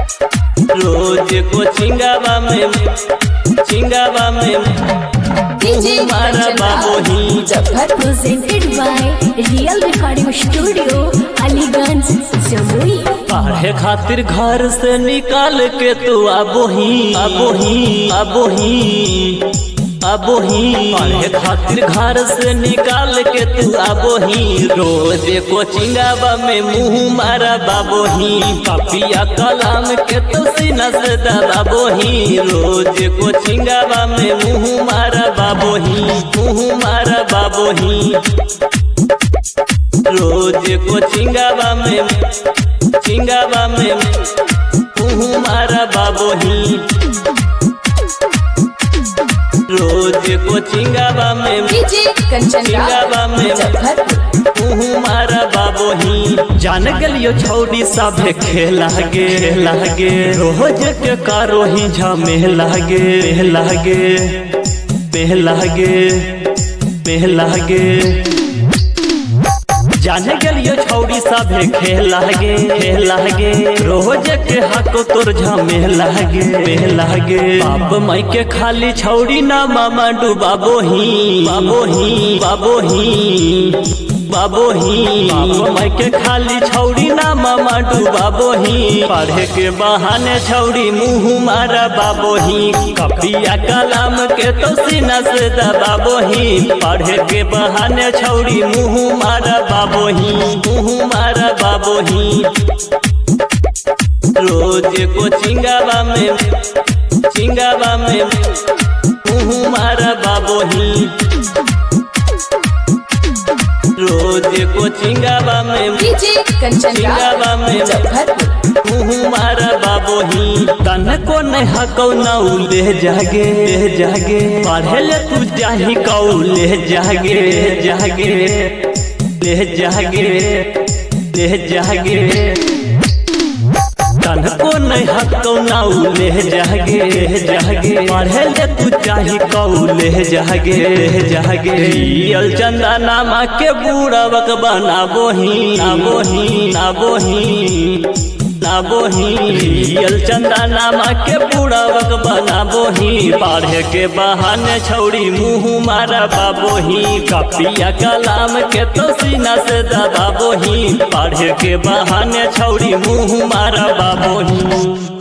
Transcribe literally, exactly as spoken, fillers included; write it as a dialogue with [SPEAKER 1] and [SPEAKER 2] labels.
[SPEAKER 1] रोज को चिंगावा में चिंगावा में मारा बाबोही।
[SPEAKER 2] presented by Real Recording Studio, Aliganj Jamui.
[SPEAKER 1] पढ़े खातिर घर से निकाल के तू आबोही आबोही आबोही आबोही। पढ़े खातिर घर से निकाल के तू आबोही। रोज कोचिंगावा में मुँह मारा बाबोही। कपिया कलाम के तो सीना से दबाबोही। रोज कोचिंगावा में मुँह मारा बाबोही मुँह मारा बाबोही। रोज कोचिंगावा में चिंगावा में मुँह मारा बाबोही। रोज को चिंगावा में चिंगावा में मुँह मारा बाबोही। जान गलियो छौड़ी साभे खेला गे लागे। रोज के कारोही झमे लागे लागे लागे लागे। जाने गलियो छौड़ी साभे खेला गे खेला गे। रोज के हाको तोर झमे लागे लागे। बाप माई के खाली छौड़ी ना मामा डूबाबोही बाबोही बाबोही बाबोही। बाप माई के खाली छौड़ी ना मामा डूबाबोही। पढ़े के बहाने छौड़ी मुँह मारा बाबोही। कपिया कलाम के तो सीना से दबाबोही। पढ़े के बहाने छौड़ी मुँह मारा बाबोही मुँह मारा बाबोही। रोज को चिंगावा में चिंगावा में मुँह मारा बाबोही। रोज को चिंगावा में चिंगावा में मुँह मारा बाबोही। तन को नहीं हकौ नौ ले जागे जागे। पढ़े ले तू जाही कौ ले जागे जागे ले जागे ले जागे। तन को नहीं हकौ नौ ले जागे जागे। पढ़े ले तू चाही कौ ले जागे जागे। रियल चंदा नामा के बूढ़वक बनाबोही नाबोही नाबोही नाबोही। रियल चंदा नामा के बूढ़वक बनाबोही। पढ़े के बहाने छौड़ी मुँह मारा बाबोही। कपिया कलाम के तो सीना से दबाबोही। पढ़े के बहाने छौड़ी मुँह मारा बाबोही।